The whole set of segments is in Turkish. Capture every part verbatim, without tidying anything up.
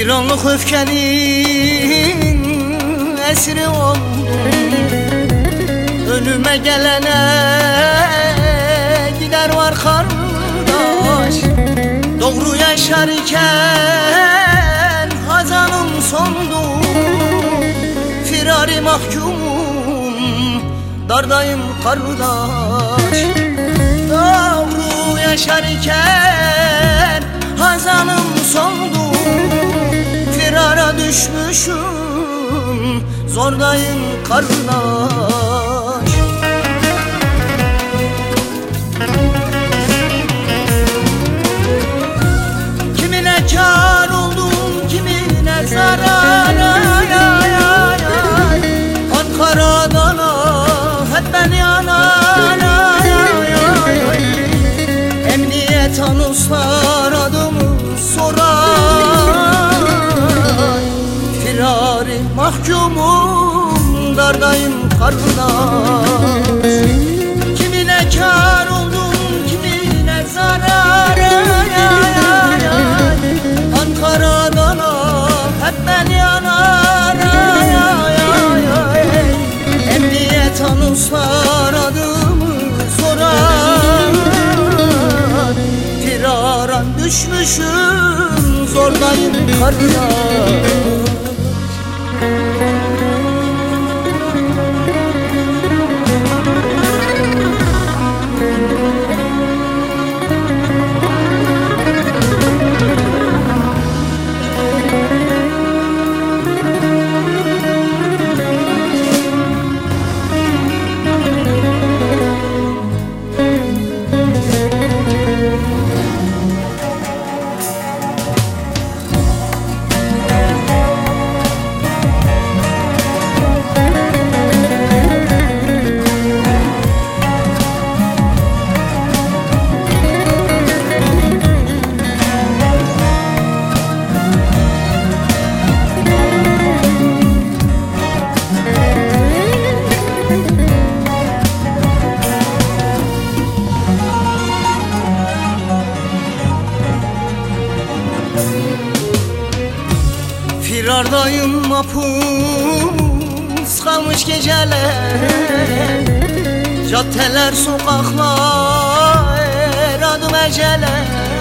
Bir anlık öfkenin esiri oldum. Önüme gelene gider var kardeş. Doğru yaşarken hazanım sondu. Firari mahkumum, dardayım kardeş. Doğru yaşarken hazanım sondu. Firara düşmüşüm, zordayım kardeş. Kimine kâr oldum, kimine zarar. Ankara'dan hep ben yanar. Emniyet anonslar adımı sorar. Firari mahkumum, dardayım kardeş. Kimine kâr oldum, kimine zarar. Ankara'dan hep ben yanar. Emniyet anonslar adımı sorar. Firaran düşmüşüm, zordayım kardeş. Firardayım, mapus kalmış geceler. Caddeler, sokaklar adım ecele.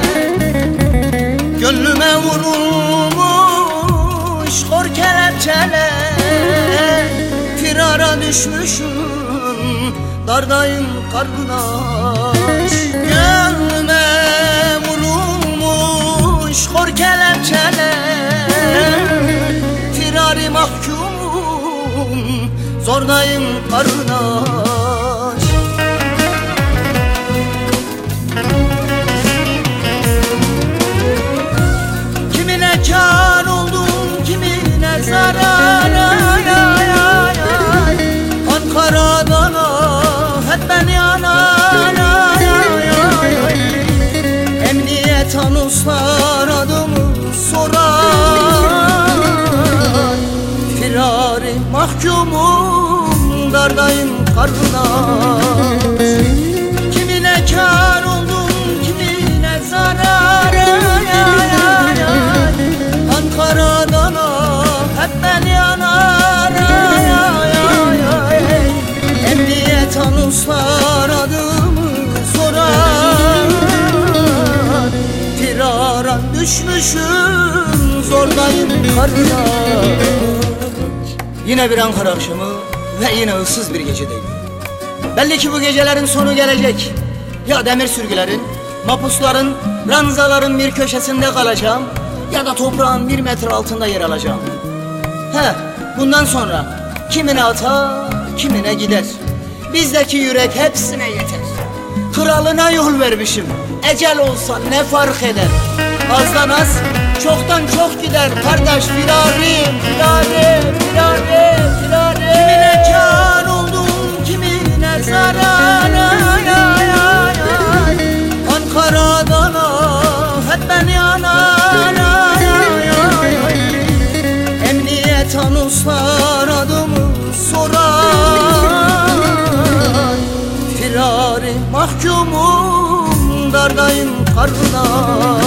Gönlüme vurulmuş kor kelepçeler. Firara düşmüşüm, dardayım kardeş. Gönlüme vurulmuş kor kelepçeler. Firari mahkumum, zordayım kardeş. Kimine kâr oldum, kimine zarar. Ankara'dan hep ben yanar. Emniyet anonslar adımı sorar. Firari mahkumum, dardayım kardeş. Kimine kâr oldum, kimine zarar. Ankara'dan hep ben yanar. Emniyet anonslar adımı sorar. Firaran düşmüşüm, zordayım kardeş. Yine bir Ankara akşamı ve yine ıssız bir gecedeyim. Belli ki bu gecelerin sonu gelecek. Ya demir sürgülerin, mapusların, ranzaların bir köşesinde kalacağım, ya da toprağın bir metre altında yer alacağım. He, bundan sonra kimine atar, kimine gider. Bizdeki yürek hepsine yeter. Kralına yol vermişim, ecel olsa ne fark eder? Azdan az, çoktan çok gider kardeş. Firarim, firarim, firarim, firarim. Kimine kâr oldum, kimine zarar. Ankara'dan hep ben yanar. Emniyet anonslar adımı sorar. Firari mahkumum, dardayım kardeş.